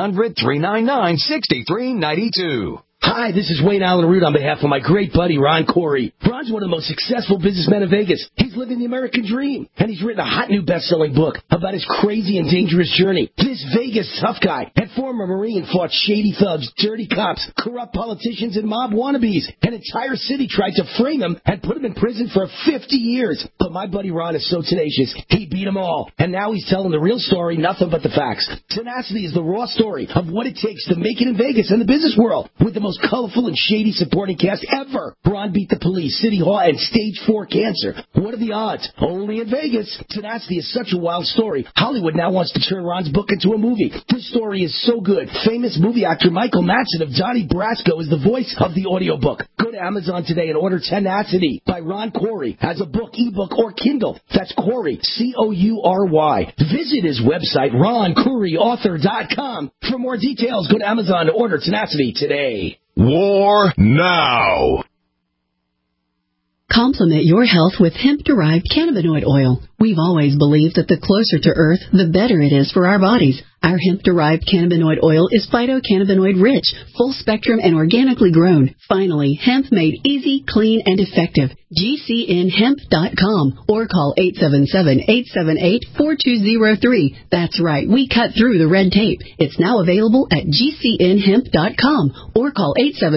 1-800-399-6392. Hi, this is Wayne Allen Root on behalf of my great buddy Ron Corey. Ron's one of the most successful businessmen in Vegas. He's living the American dream, and he's written a hot new best-selling book about his crazy and dangerous journey. This Vegas tough guy and former Marine fought shady thugs, dirty cops, corrupt politicians, and mob wannabes. An entire city tried to frame him and put him in prison for 50 years. But my buddy Ron is so tenacious, he beat them all. And now he's telling the real story, nothing but the facts. Tenacity is the raw story of what it takes to make it in Vegas and the business world, with the most colorful and shady supporting cast ever. Ron beat the police, City Hall, and stage 4 cancer. What are the odds? Only in Vegas. Tenacity is such a wild story. Hollywood now wants to turn Ron's book into a movie. This story is so good. Famous movie actor Michael Madsen of Donnie Brasco is the voice of the audiobook. Go to Amazon today and order Tenacity by Ron Corey as a book, ebook, or Kindle. That's Corey, C-O-U-R-Y. Visit his website, RonCoreyAuthor.com. For more details, go to Amazon to order Tenacity today. War now. Complement your health with hemp-derived cannabinoid oil. We've always believed that the closer to Earth, the better it is for our bodies. Our hemp-derived cannabinoid oil is phytocannabinoid-rich, full-spectrum, and organically grown. Finally, hemp made easy, clean, and effective. GCNhemp.com or call 877-878-4203. That's right, we cut through the red tape. It's now available at GCNhemp.com or call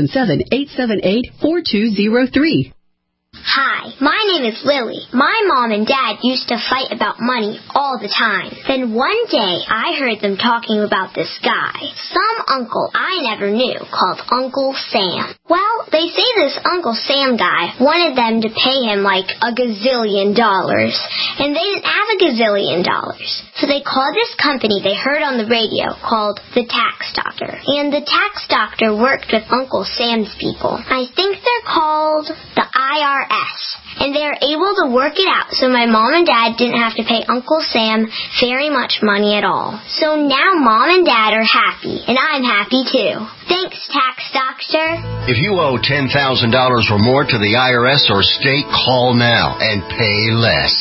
877-878-4203. Hi, my name is Lily. My mom and dad used to fight about money all the time. Then one day, I heard them talking about this guy, some uncle I never knew, called Uncle Sam. Well, they say this Uncle Sam guy wanted them to pay him like $1 gazillion, and they didn't have $1 gazillion. So they called this company they heard on the radio called the Tax Doctor. And the Tax Doctor worked with Uncle Sam's people. I think they're called the IRS. And they are able to work it out so my mom and dad didn't have to pay Uncle Sam very much money at all. So now mom and dad are happy, and I'm happy too. Thanks, Tax Doctor. If you owe $10,000 or more to the IRS or state, call now and pay less.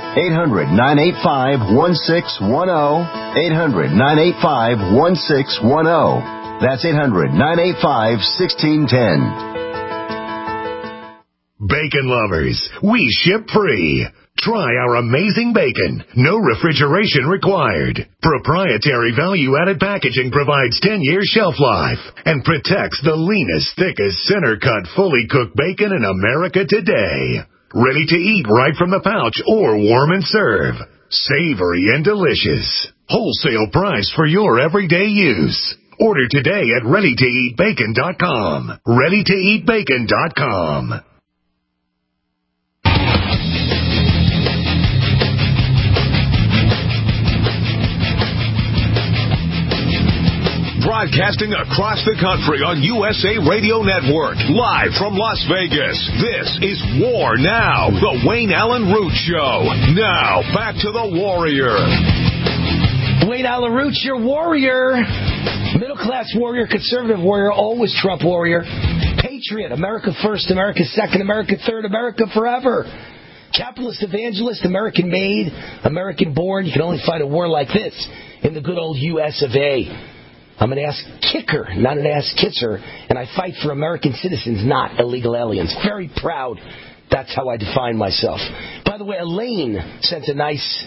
800-985-1610. 800-985-1610. That's 800-985-1610. Bacon lovers, we ship free. Try our amazing bacon. No refrigeration required. Proprietary value-added packaging provides 10-year shelf life and protects the leanest, thickest, center-cut, fully cooked bacon in America today. Ready to eat right from the pouch or warm and serve. Savory and delicious. Wholesale price for your everyday use. Order today at ReadyToEatBacon.com. ReadyToEatBacon.com. Broadcasting across the country on USA Radio Network, live from Las Vegas. This is War Now, the Wayne Allen Root Show. Now, back to the Warrior. Wayne Allen Root, your warrior. Middle-class warrior, conservative warrior, always Trump warrior. Patriot, America first, America second, America third, America forever. Capitalist evangelist, American made, American born. You can only fight a war like this in the good old US of A. I'm an ass kicker, not an ass kisser, and I fight for American citizens, not illegal aliens. Very proud. That's how I define myself. By the way, Elaine sent a nice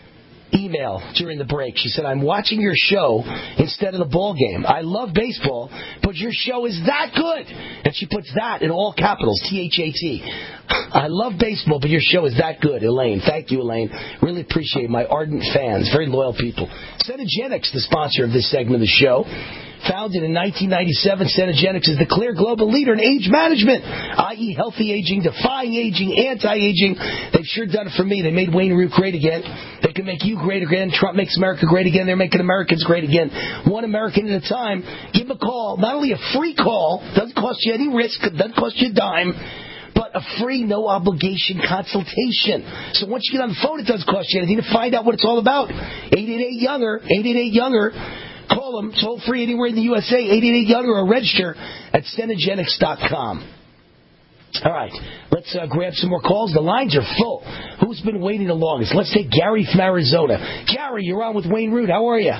email during the break. She said, I'm watching your show instead of the ball game. I love baseball, but your show is that good. And she puts that in all capitals, THAT. I love baseball, but your show is that good, Elaine. Thank you, Elaine. Really appreciate my ardent fans, very loyal people. Cenegenics, the sponsor of this segment of the show. Founded in 1997, Cenegenics is the clear global leader in age management, i.e. healthy aging, defying aging, anti-aging. They've sure done it for me. They made Wayne Root great again. They can make you great again. Trump makes America great again. They're making Americans great again. One American at a time. Give them a call. Not only a free call, doesn't cost you any risk, doesn't cost you a dime, but a free, no-obligation consultation. So once you get on the phone, it doesn't cost you anything to find out what it's all about. 888-YOUNGER, 888-YOUNGER. Call them, toll free anywhere in the USA, 888-YOUNGER, or register at Cenegenics.com. All right, let's grab some more calls. The lines are full. Who's been waiting the longest? Let's take Gary from Arizona. Gary, you're on with Wayne Root. How are you?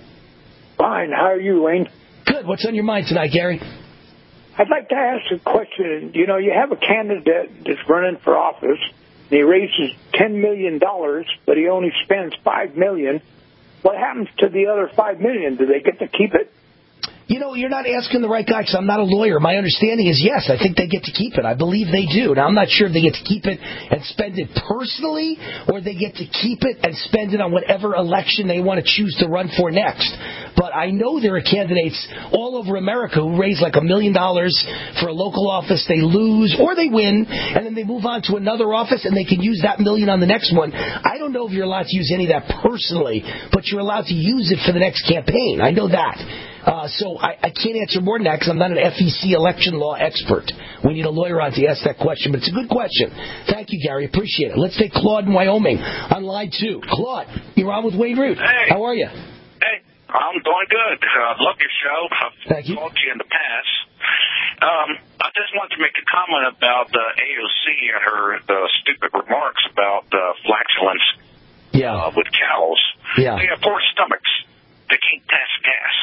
Fine. How are you, Wayne? Good. What's on your mind tonight, Gary? I'd like to ask a question. You know, you have a candidate that's running for office, and he raises $10 million, but he only spends $5 million. What happens to the other $5 million? Do they get to keep it? You know, you're not asking the right guy because I'm not a lawyer. My understanding is, yes, I think they get to keep it. I believe they do. Now, I'm not sure if they get to keep it and spend it personally or they get to keep it and spend it on whatever election they want to choose to run for next. But I know there are candidates all over America who raise like $1 million for a local office. They lose or they win, and then they move on to another office, and they can use that $1 million on the next one. I don't know if you're allowed to use any of that personally, but you're allowed to use it for the next campaign. I know that. So I can't answer more than that because I'm not an FEC election law expert. We need a lawyer on to ask that question, but it's a good question. Thank you, Gary. Appreciate it. Let's take Claude in Wyoming on line 2. Claude, you're on with Wayne Root. Hey. How are you? Hey, I'm doing good. I love your show. I've Thank you. called you in the past. I just wanted to make a comment about AOC and her stupid remarks about flatulence with cows. Yeah. They have 4 stomachs. They can't pass gas.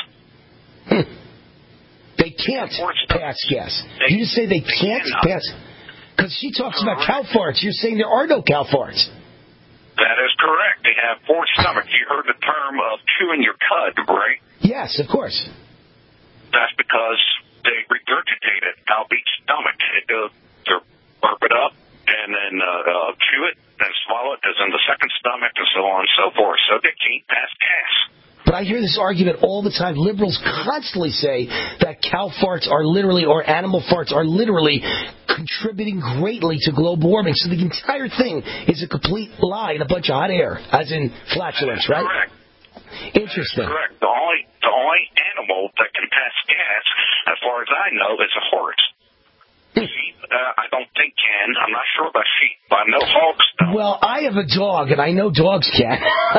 They can't pass gas. You say they can't pass? Because she talks about cow farts. You're saying there are no cow farts. That is correct. They have 4 stomachs. You heard the term of chewing your cud, right? Yes, of course. That's because they regurgitate it out each stomach. They burp it up and then chew it, then swallow it, as in the second stomach, and so on and so forth. So they can't pass gas. But I hear this argument all the time. Liberals constantly say that cow farts are literally, or animal farts are literally contributing greatly to global warming. So the entire thing is a complete lie and a bunch of hot air, as in flatulence, right? Correct. Interesting. Correct. The only animal that can pass gas, as far as I know, is a horse. Sheep, I don't think can. I'm not sure about sheep, but I know hogs don't. Well, I have a dog, and I know dogs can.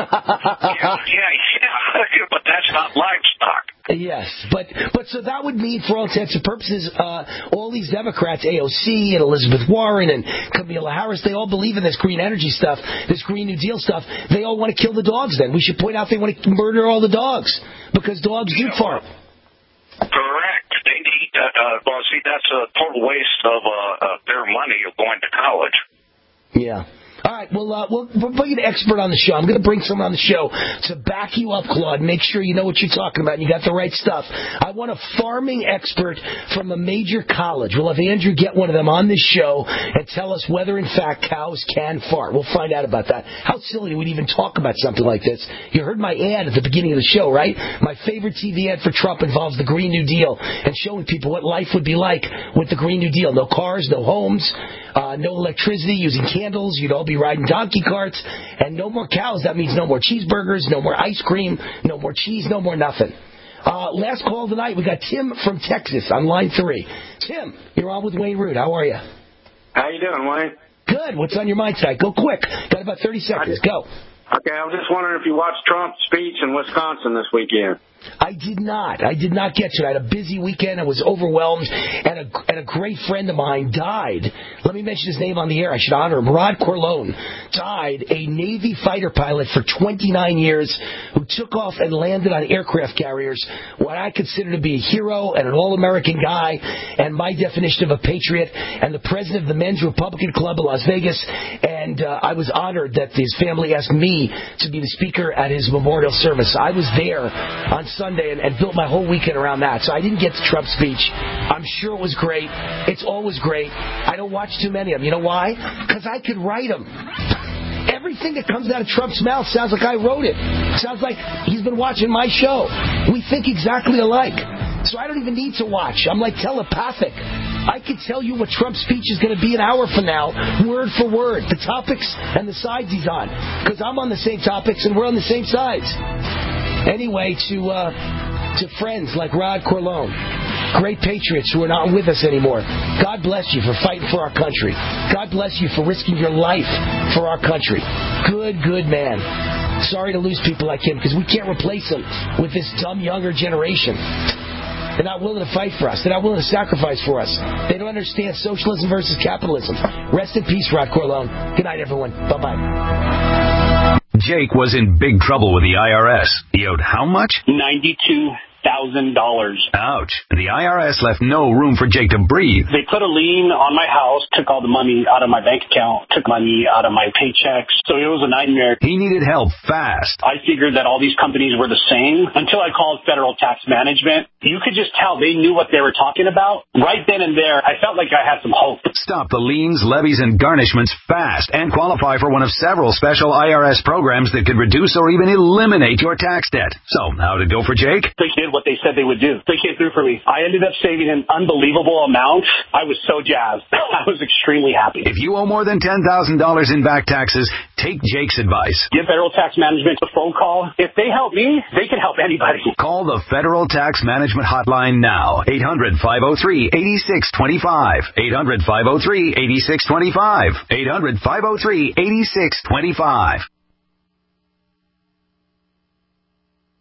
Yeah, but that's not livestock. Yes, but so that would mean, for all intents and purposes, all these Democrats, AOC and Elizabeth Warren and Kamala Harris, they all believe in this green energy stuff, this Green New Deal stuff. They all want to kill the dogs then. We should point out they want to murder all the dogs because dogs do fart. Correct. They need well, see, that's a total waste of their money of going to college. Yeah. All right, well, we'll bring an expert on the show. I'm going to bring someone on the show to back you up, Claude. Make sure you know what you're talking about and you got the right stuff. I want a farming expert from a major college. We'll have Andrew get one of them on this show and tell us whether, in fact, cows can fart. We'll find out about that. How silly we'd even talk about something like this. You heard my ad at the beginning of the show, right? My favorite TV ad for Trump involves the Green New Deal and showing people what life would be like with the Green New Deal. No cars, no homes, no electricity, using candles. You'd all be riding donkey carts, and no more cows. That means no more cheeseburgers, no more ice cream, no more cheese, no more nothing. Last call of the night, we got Tim from Texas on line 3. Tim, you're on with Wayne Root. How are you? How you doing, Wayne? Good. What's on your mind tonight? Go quick. Got about 30 seconds. Go. Okay, I was just wondering if you watched Trump's speech in Wisconsin this weekend. I did not get to it. I had a busy weekend. I was overwhelmed, and a great friend of mine died. Let me mention his name on the air. I should honor him. Rod Corleone died, a Navy fighter pilot for 29 years who took off and landed on aircraft carriers, what I consider to be a hero and an all-American guy, and my definition of a patriot, and the president of the Men's Republican Club in Las Vegas. And I was honored that his family asked me to be the speaker at his memorial service. I was there on Sunday and built my whole weekend around that. So I didn't get to Trump's speech. I'm sure it was great. It's always great. I don't watch too many of them. You know why? Because I could write them. Everything that comes out of Trump's mouth sounds like I wrote it. Sounds like he's been watching my show. We think exactly alike. So I don't even need to watch. I'm like telepathic. I can tell you what Trump's speech is going to be an hour from now, word for word, the topics and the sides he's on. Because I'm on the same topics and we're on the same sides. Anyway, to friends like Rod Corleone, great patriots who are not with us anymore, God bless you for fighting for our country. God bless you for risking your life for our country. Good man. Sorry to lose people like him because we can't replace him with this dumb younger generation. They're not willing to fight for us. They're not willing to sacrifice for us. They don't understand socialism versus capitalism. Rest in peace, Rod Corleone. Good night, everyone. Bye-bye. Jake was in big trouble with the IRS. He owed how much? $92,000. Ouch. The IRS left no room for Jake to breathe. They put a lien on my house, took all the money out of my bank account, took money out of my paychecks. So it was a nightmare. He needed help fast. I figured that all these companies were the same until I called Federal Tax Management. You could just tell they knew what they were talking about. Right then and there, I felt like I had some hope. Stop the liens, levies, and garnishments fast and qualify for one of several special IRS programs that could reduce or even eliminate your tax debt. So, how'd it go for Jake? They did what they said they would do. They came through for me. I ended up saving an unbelievable amount. I was so jazzed. I was extremely happy. If you owe more than $10,000 in back taxes, take Jake's advice. Give Federal Tax Management a phone call. If they help me, they can help anybody. Call the Federal Tax Management Hotline now. 800-503-8625. 800-503-8625. 800-503-8625.